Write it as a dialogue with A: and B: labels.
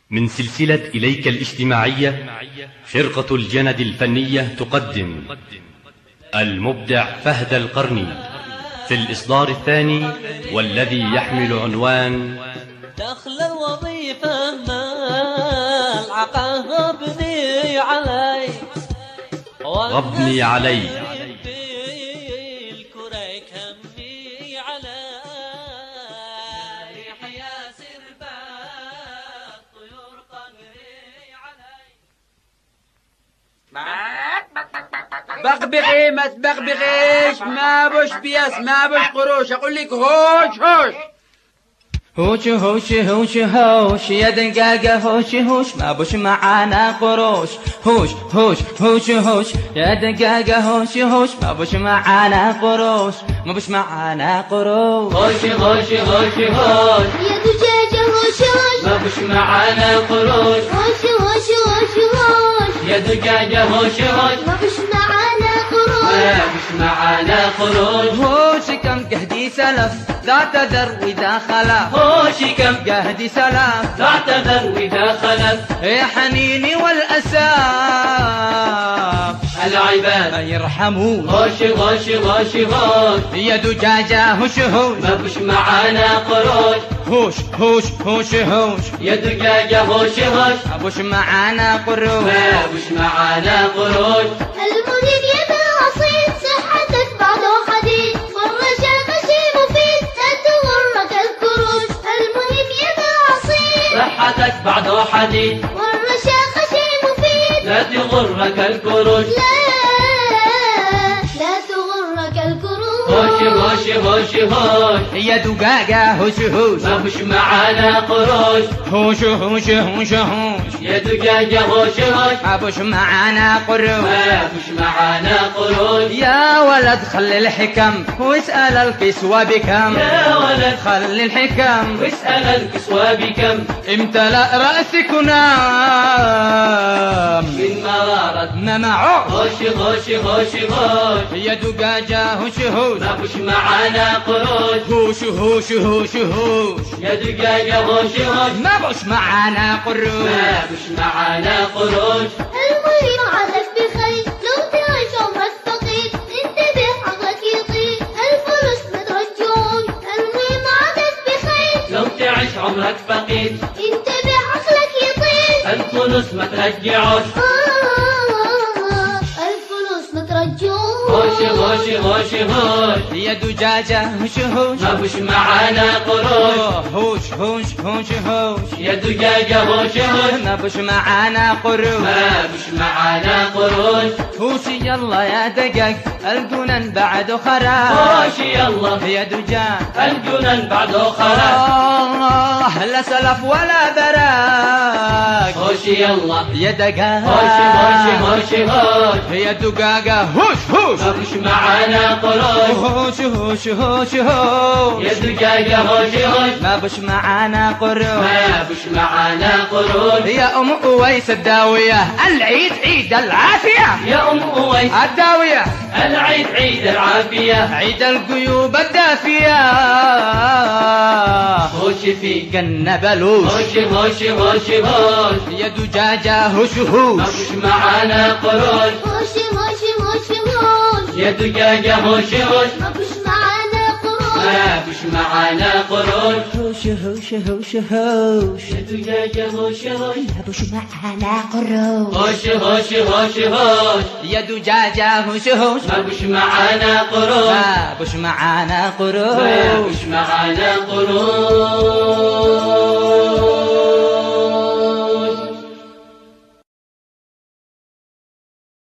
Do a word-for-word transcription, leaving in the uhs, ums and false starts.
A: من سلسلة إليك الاجتماعية، فرقة الجند الفنية تقدم المبدع فهد القرني في الإصدار الثاني، والذي يحمل عنوان
B: دخل الوظيفة ما العقاب بني علي
A: غبني علي
C: بغبغي ما تبغبغيش، ما بوش بياس ما بوش قروش، اقول لك هوش هوش
D: هوش هوش هوش هوش يا دقاقة هوش هوش ما بوش معانا قروش. هوش هوش هوش هوش يا دقاقة هوش هوش ما بوش معانا قروش، ما بوش معانا قروش.
B: هوش هوش هوش هوش
E: يا دجاجة هوش هوش
B: ما بوش معانا قروش.
E: هوش هوش هوش هوش
B: يا دجاجة هوش هوش
E: ما بوش معانا قروش.
B: ما بوش معانا قروش.
D: هوش كم قهدي سلف لا تذر وإذا خلف.
B: هوش كم
D: قهدي سلف
B: لا تذر وإذا خلف.
D: يا حنيني والأساف
B: العباد
D: ما يرحمون.
B: هوش هوش هوش هوش
D: يا دجاجة هوش هوش
B: ما بوش معانا قروش.
D: هوش هوش هوش هوش
B: يا دجاجة هوش هوش
D: ما بوش معانا قروش.
B: ما بوش معانا قروش.
E: المهم يا الأصيل صحتك بعده حديد، والرجاء غشي مفيد لا تغرك الكروش. المهم يا الأصيل
B: صحتك بعده حديد،
E: والرجاء غشي مفيد
B: لا تغرك الكروش.
E: لا لا تغرك الكروش.
B: هوش هوش هوش هوش
D: يا دقاقة هوش هوش
B: ما بوش معانا قروش.
D: هوش هوش هوش هوش
B: يا دجاجة هوش هوش
D: ما بوش معانا قروش.
B: ما بوش معانا قروش.
D: يا ولد خلي الحكم واسأل الكسوة بكم.
B: يا ولد
D: خلي الحكم
B: واسأل الكسوة بكم.
D: امتلأ رأسك نام
B: من مرارة
D: نمعه.
B: هوش هوش هوش هوش
D: يا دقاقة هوش هوش
B: ما بوش معانا قروش.
D: هوش هوش هوش هوش
B: يا دجاجة هوش هوش
D: ما بوش معانا قروش.
B: ما بوش معانا قروش.
E: المهم عادك بخير لو تعيش عمرك فقير، انتبه عقلك يطير الفلوس مترجعون. المهم عادك بخير
B: لو تعيش عمرك فقير،
E: انتبه عقلك يطير
B: الفلوس ما ترجعوش.
E: آه الفلوس مترجعون.
B: هوش هوش هوش هوش
D: يا دجاجة هوش هوش
B: ما بوش معانا قروش.
D: هوش هوش هوش هوش
B: يا دجاجة هوش هوش
D: ما بوش معانا قروش.
B: ما بوش معانا قروش.
D: هوش يلا يا دقق الجنن بعد خراب.
B: هوش يلا
D: يا دجاج
B: الجنن بعده خلاص.
D: آه لا سلف ولا براك.
B: هوش يلا
D: يا دقاق
B: هوش هوش هوش هوش
D: يا دقاقة هوش هوش
B: ما بوش معانا قروش.
D: هوش هوش هوش هوش
B: يا دجاجة هوش هوش
D: ما بش معانا قروش.
B: ما بوش معانا قروش.
D: يا أم أويس الداوية العيد عيد العافية.
B: يا أم أويس
D: الداوية
B: العيد عيد العافية.
D: عيد القيوب الدافية.
B: هوش في
D: قنا بلوش
B: هوش هوش هوش هوش
D: يا دجاجة هوش هوش
B: ما بوش معانا قروش.
E: هوش هوش هوش هوش
B: يا دجاجة هوش هوش
E: ما بوش معانا قروش.
B: ما بوش معانا قروش.
D: هوش هوش هوش هوش
B: يا دجاجة هوش هوش
E: ما بوش معانا قروش.
B: هوش هوش هوش هوش
D: يا دجاجة هوش هوش
B: ما بوش معانا قروش.
D: ما بش معانا
B: ما
D: قروش.
B: بوش معانا قروش.